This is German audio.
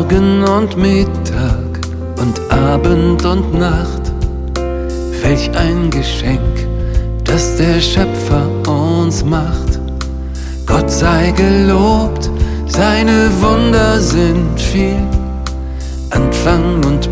Morgen und Mittag und Abend und Nacht. Welch ein Geschenk, das der Schöpfer uns macht. Gott sei gelobt, seine Wunder sind viel. Anfang und